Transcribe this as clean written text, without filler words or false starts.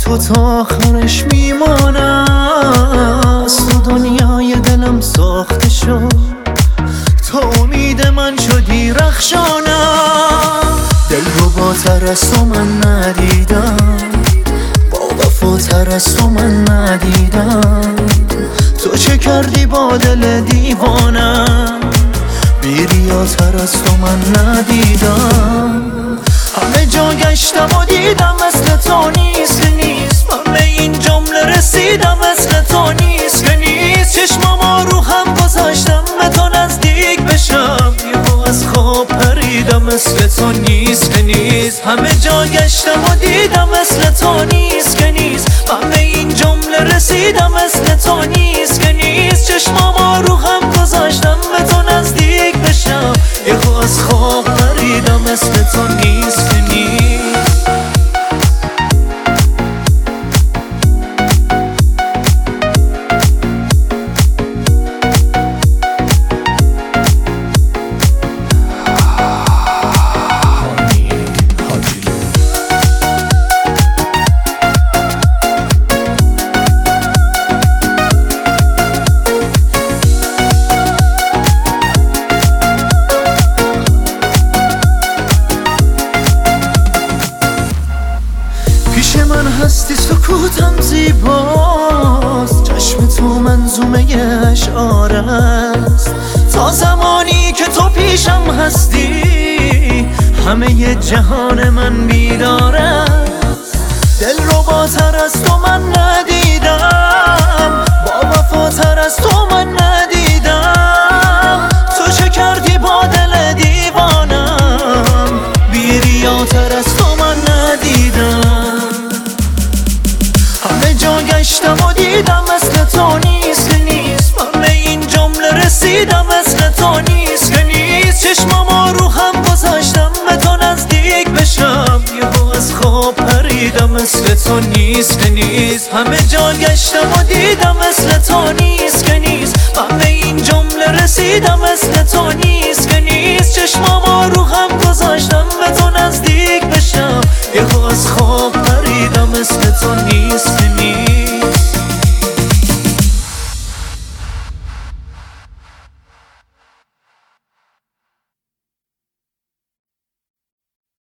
تو تا آخرش میمانم. از تو دنیای دلم ساخته شد، تو امید من شدی رخشانم. دلرباتر از تو من ندیدم، با وفاتر از تو من ندیدم. تو چه کردی با دل دیوانم، بیریاتر از تو من ندیدم. همه جا گشتم و دیدم مثل تو نیست که نیست، همه این جمله رسیدم مثل تو نیست که نیست. چشمام رو هم گذاشتم به تو نزدیک بشم، یهو از خواب پریدم مثل تو نیست که نیست. همه جا گشتم و دیدم مثل تو نیست که نیست، همه این جمله رسیدم مثل تو نیست که نیست. چشمام رو هم گذاشتم به تو نزدیک بشم، یهو از خواب پریدم مثل تو نیست که نیست. پیش من هستی سکوتم زیباست، چشم تو منظومه اشعار است. تا زمانی که تو پیشم هستی، همه جهان من بیدار است. دلرباتر از تو من ندیدم، با وفاتر از تو من ندیدم. تو چه کردی با دل دیوانم، بیریاتر از تو من ندیدم. همه جا گشتم و دیدم مثل تو نیست که نیست، همه این جمله رسیدم مثل تو نیست که نیست. چشمام رو هم گذاشتم به تو نزدیک بشم، یهو از خواب پریدم مثل تو نیست که نیست. همه جا گشتم و دیدم مثل تو نیست که نیست، همه این جمله رسیدم مثل تو نیست